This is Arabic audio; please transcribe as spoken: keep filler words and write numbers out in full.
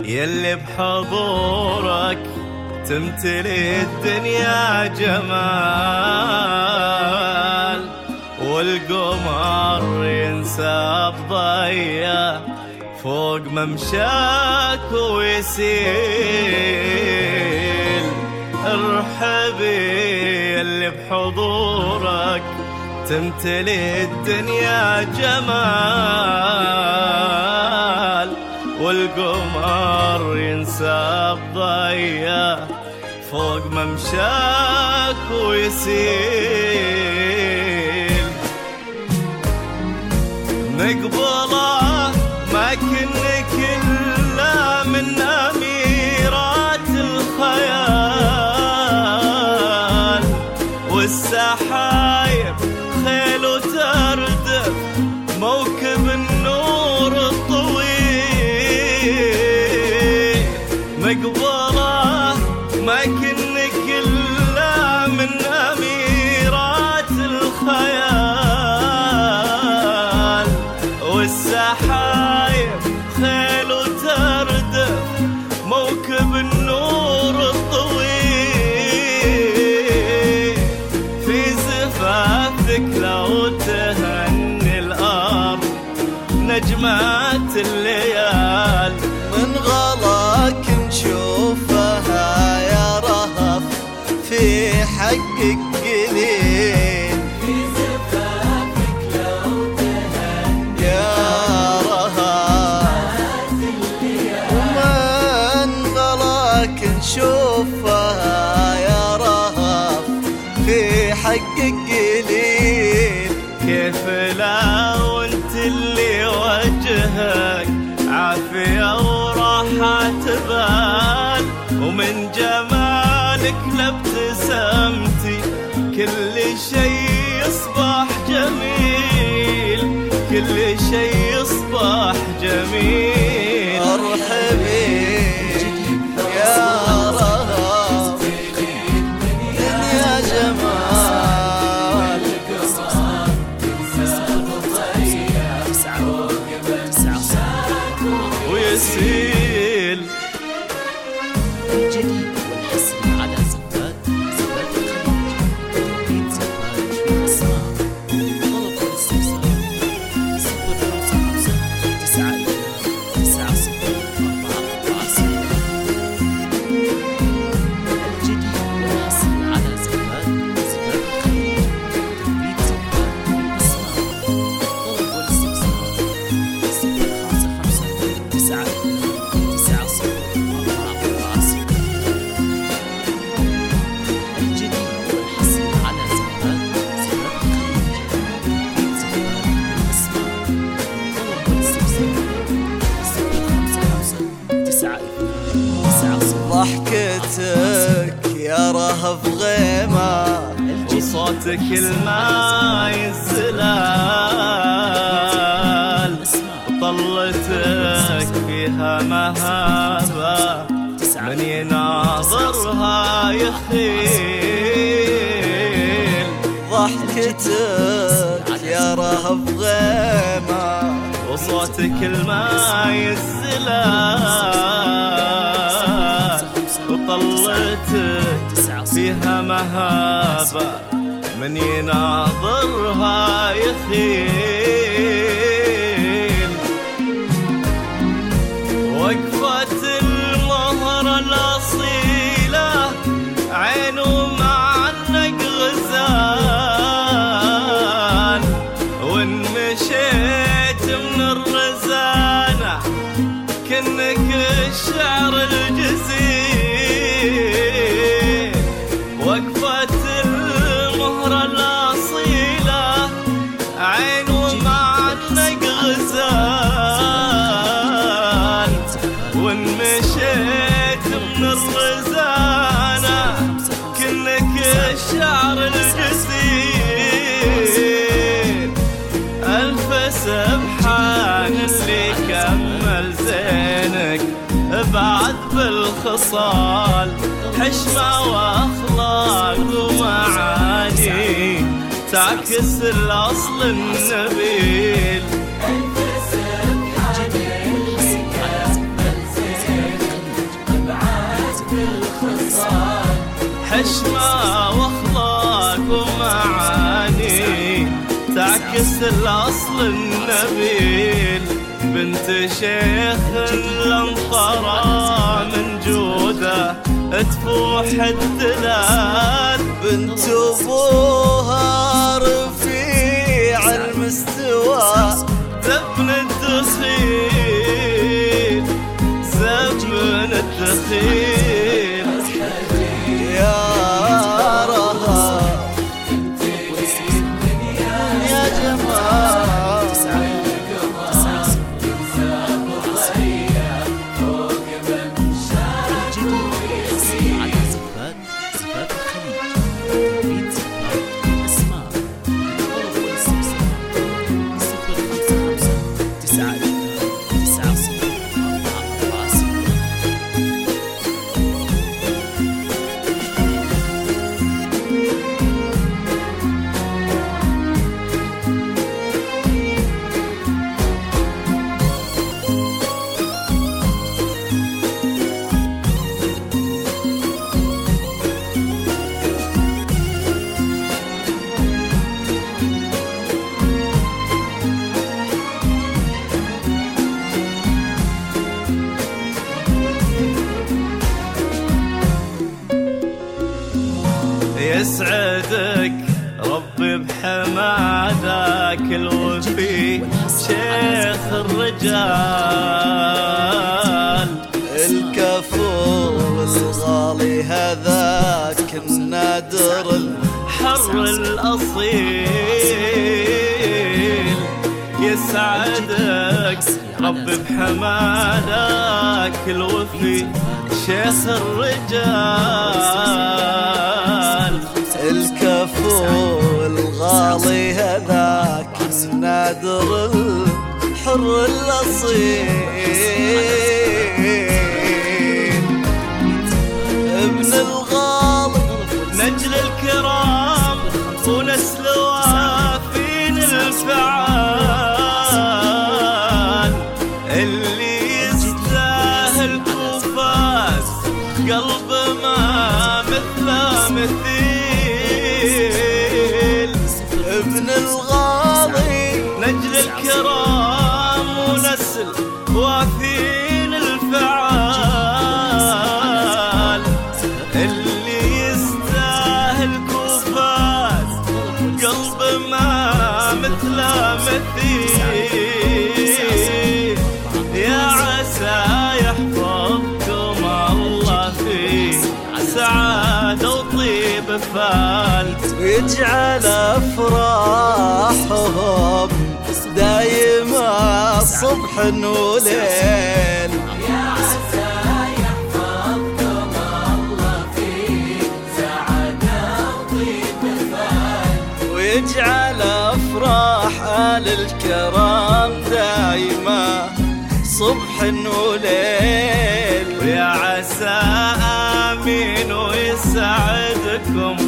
يلي بحضورك تمتلي الدنيا جمال، والقمر ينسى بضيا فوق ممشاك ويسيل. ارحبي يلي بحضورك تمتلي الدنيا جمال، والقمر ينسى بضيا فوق ممشاك ويسيل. مقبله ما كنك إلا من أميرات الخيال، والسحايب خيل وتردف موكب النور الطويل. مقبله ما كنك إلا من أميرات الخيال، والسحايب خيل وتردف موكب النور الطويل. في زفافك لو تهني الأرض نجمات الليال، من غلاك نشوفها يا رهف في حقك قليل. في زفافك لو تهني يا رهف ومن غلاك نشوفها يا رهف في حقك قليل. كيف لا وانت اللي وجهك عافية وراحة تبان، ومن جمالك لابتسامتي كل شي يصبح جميل، كل شي يصبح جميل. ارحبي يا رهف دنيا جمال، ويسيل. الجديد والحصري على زفات زفات الخليج. توقيت زفات الأسرار. طلب الاستفسار صفر خمسة خمسة تسعة تسعة صفر أربعة أربعة صفر. الجديد والحصري على زفات زفات الخليج. توقيت زفات الأسرار. طلب الاستفسار صفر خمسة خمسة تسعة تسعة صفر أربعة أربعة صفر. الجديد والحصري على زفات زفات الخليج. توقيت زفات الأسرار. طلب الاستفسار صفر خمسة خمسة تسعة تسعة صفر. ضحكتك يا رهف غيمة، وصوتك الماي الزلال، طلتك فيها مهابة من يناظرها يخيل. ضحكتك يا رهف غيمة، وصوتك الماي الزلال، وطلتك فيها مهابة من يناظرها يخيل. وقفة المهر الأصيلة عينه معنق غزال، وإن مشيت من الرزانة كأنك الشعر الجزيل. وقفة المهر الأصيلة عينه معنق غزال، وإن مشيت من الرزانة كأنك الشعر الجزيل. ألف سبحان اللي كمل زينك بعد بالخصال، حشمة وأخلاق ومعاني تعكس الأصل النبيل. الجديد والحصري على زفات زفات حشمة واخلاق ومعاني تعكس الاصل النبيل. بنت شيخ الانطرة من جوده تفوح الدلال. بنت ابوها رفيع المستوى زبن الدخيل زبن الدخيل يا رهب يا جمال. يسعدك ربي بحمادك الوفي شيخ الرجال. الكفو الغالي هذاك النادر الحر الأصيل. يسعدك ربي بحمادك الوفي شيخ الرجال. الكفو الغالي هذاك النادر الحر الأصيل. ابن الغالي نجل الكرام ونسل وافين الفعال. اللي يستاهل كوفاز قلب ما مثله مثيل. ابن الغالي نجل الكرام ونسل وافين الفعال. اللي يستاهل كوفاز قلب ما مثله مثيل. يا عسى يحفظكم الله في سعادة وطيب فال. ويجعل أفراحهم دايما صبح وليل. يا عسى يحفظكم الله في سعادة وطيب بال. ويجعل أفراح آل الكرام دايما صبح وليل. ويا عسى آمين ويسعدكم